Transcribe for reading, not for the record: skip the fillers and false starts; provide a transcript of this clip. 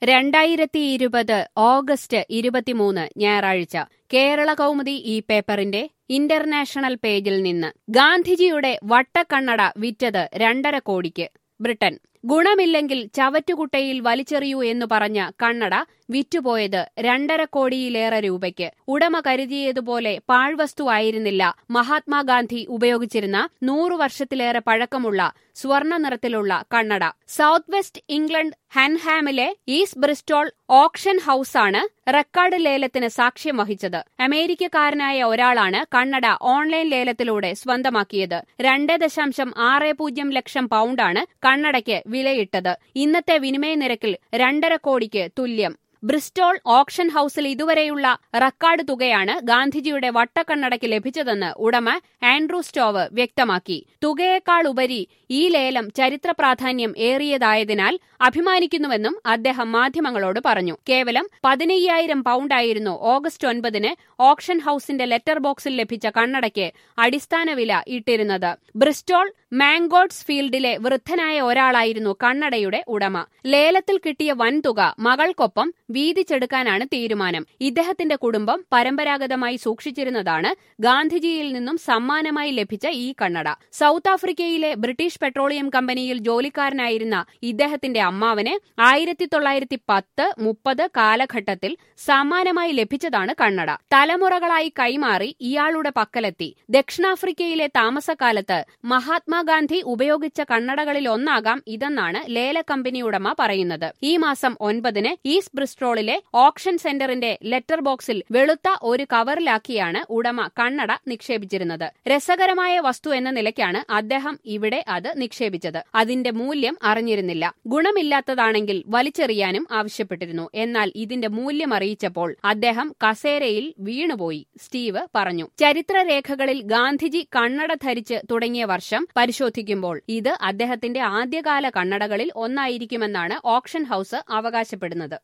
2020 August 23 ഞായറാഴ്ച കേരള കൗമുദി ഈ പേപ്പറിന്റെ ഇന്റർനാഷണൽ പേജിൽ നിന്ന് ഗാന്ധിജിയുടെ വട്ടക്കണ്ണട വിറ്റത് 2.5 കോടിക്ക്. ബ്രിട്ടൻ. ഗുണമില്ലെങ്കിൽ ചവറ്റുകുട്ടയിൽ വലിച്ചെറിയൂ എന്നു പറഞ്ഞ കണ്ണട വിറ്റുപോയത് 2.5 കോടിയിലേറെ രൂപയ്ക്ക്. ഉടമ കരുതിയതുപോലെ പാഴ്വസ്തുവായിരുന്നില്ല മഹാത്മാഗാന്ധി ഉപയോഗിച്ചിരുന്ന 100 വർഷത്തിലേറെ പഴക്കമുള്ള സ്വർണ്ണ നിറത്തിലുള്ള കണ്ണട. സൗത്ത് വെസ്റ്റ് ഇംഗ്ലണ്ട് ഹാൻഹാമിലെ ഈസ്റ്റ് ബ്രിസ്റ്റോൾ ഓക്ഷൻ ഹൌസാണ് റെക്കോർഡ് ലേലത്തിന് സാക്ഷ്യം വഹിച്ചത്. അമേരിക്കക്കാരനായ ഒരാളാണ് കണ്ണട ഓൺലൈൻ ലേലത്തിലൂടെ സ്വന്തമാക്കിയത്. 2.60 ലക്ഷം പൗണ്ടാണ് കണ്ണടയ്ക്ക് വിലയിട്ടത്. ഇന്നത്തെ വിനിമയ നിരക്കിൽ 2.5 കോടിക്ക് തുല്യം. ബ്രിസ്റ്റോൾ ഓക്ഷൻ ഹൌസിൽ ഇതുവരെയുള്ള റെക്കോർഡ് തുകയാണ് ഗാന്ധിജിയുടെ വട്ടക്കണ്ണടയ്ക്ക് ലഭിച്ചതെന്ന് ഉടമ ആൻഡ്രൂ സ്റ്റോവ് വ്യക്തമാക്കി. തുകയേക്കാളുപരി ഈ ലേലം ചരിത്ര പ്രാധാന്യം ഏറിയതായതിനാൽ അഭിമാനിക്കുന്നുവെന്നും അദ്ദേഹം മാധ്യമങ്ങളോട് പറഞ്ഞു. കേവലം 15,000 പൗണ്ടായിരുന്നു ഓഗസ്റ്റ് 9 ഓക്ഷൻ ഹൌസിന്റെ ലെറ്റർ ബോക്സിൽ ലഭിച്ച കണ്ണടയ്ക്ക് അടിസ്ഥാന വില ഇട്ടിരുന്നത്. ബ്രിസ്റ്റോൾ മാംഗോട്സ് ഫീൽഡിലെ വൃദ്ധനായ ഒരാളായിരുന്നു കണ്ണടയുടെ ഉടമ. ലേലത്തിൽ കിട്ടിയ വൻതുക മകൾക്കൊപ്പം വീതിച്ചെടുക്കാനാണ് തീരുമാനം. ഇദ്ദേഹത്തിന്റെ കുടുംബം പരമ്പരാഗതമായി സൂക്ഷിച്ചിരുന്നതാണ് ഗാന്ധിജിയിൽ നിന്നും സമ്മാനമായി ലഭിച്ച ഈ കണ്ണട. സൗത്ത് ആഫ്രിക്കയിലെ ബ്രിട്ടീഷ് പെട്രോളിയം കമ്പനിയിൽ ജോലിക്കാരനായിരുന്ന ഇദ്ദേഹത്തിന്റെ അമ്മാവന് 1910-30 കാലഘട്ടത്തിൽ സമ്മാനമായി ലഭിച്ചതാണ് കണ്ണട. തലമുറകളായി കൈമാറി ഇയാളുടെ പക്കലെത്തി. ദക്ഷിണാഫ്രിക്കയിലെ താമസക്കാലത്ത് മഹാത്മാഗാന്ധി ഉപയോഗിച്ച കണ്ണടകളിലൊന്നാകാം ഇതെന്നാണ് ലേല കമ്പനി ഉടമ പറയുന്നത്. ഈ മാസം 9 ഈസ്റ്റ് ബ്രിസ്റ്റോളിലെ ഓക്ഷൻ സെന്ററിന്റെ ലെറ്റർ ബോക്സിൽ വെളുത്ത ഒരു കവറിലാക്കിയാണ് ഉടമ കണ്ണട നിക്ഷേപിച്ചിരുന്നത്. രസകരമായ വസ്തു എന്ന നിലയ്ക്കാണ് അദ്ദേഹം ഇവിടെ അത് നിക്ഷേപിച്ചത്. അതിന്റെ മൂല്യം അറിഞ്ഞിരുന്നില്ല. ഗുണമില്ലാത്തതാണെങ്കിൽ വലിച്ചെറിയാനും ആവശ്യപ്പെട്ടിരുന്നു. എന്നാൽ ഇതിന്റെ മൂല്യം അറിയിച്ചപ്പോൾ അദ്ദേഹം കസേരയിൽ വീണുപോയി, സ്റ്റീവ് പറഞ്ഞു. ചരിത്രരേഖകളിൽ ഗാന്ധിജി കണ്ണട ധരിച്ച് തുടങ്ങിയ വർഷം പരിശോധിക്കുമ്പോൾ ഇത് അദ്ദേഹത്തിന്റെ ആദ്യകാല കണ്ണടകളിൽ ഒന്നായിരിക്കുമെന്നാണ് ഓക്ഷൻ ഹൌസ് അവകാശപ്പെടുന്നത്.